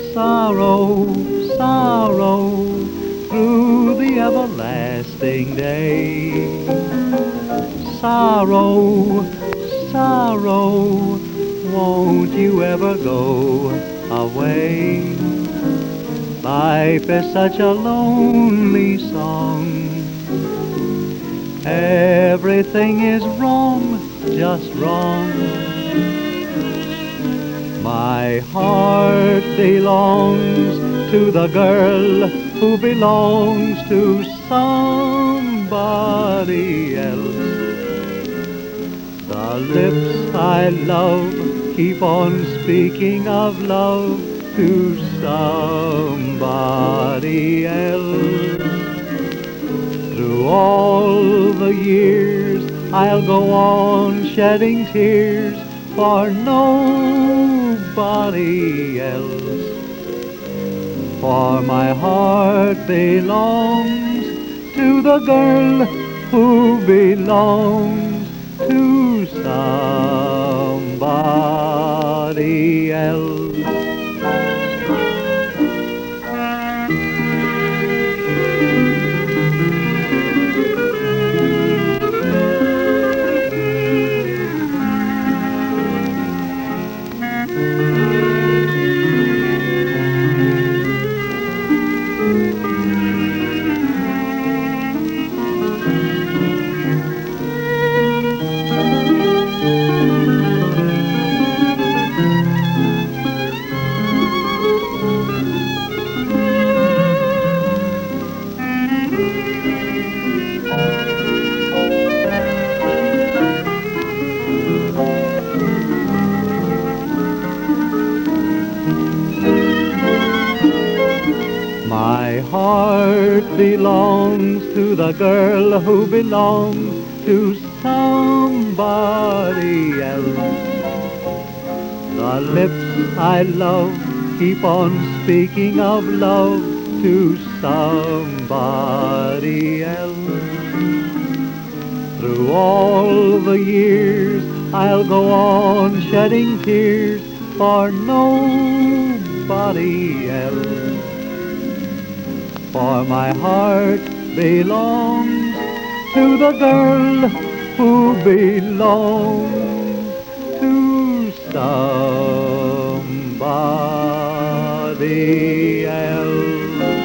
sorrow, sorrow through the everlasting day. Sorrow, sorrow, won't you ever go away? Life is such a lonely song. Everything is wrong, just wrong. My heart belongs to the girl who belongs to somebody else. The lips I love keep on speaking of love to somebody else. Through all the years I'll go on shedding tears for nobody else. For my heart belongs to the girl who belongs to somebody else. My heart belongs to the girl who belongs to somebody else. The lips I love keep on speaking of love to somebody else. Through all the years I'll go on shedding tears for nobody else. For my heart belongs to the girl who belongs to somebody else.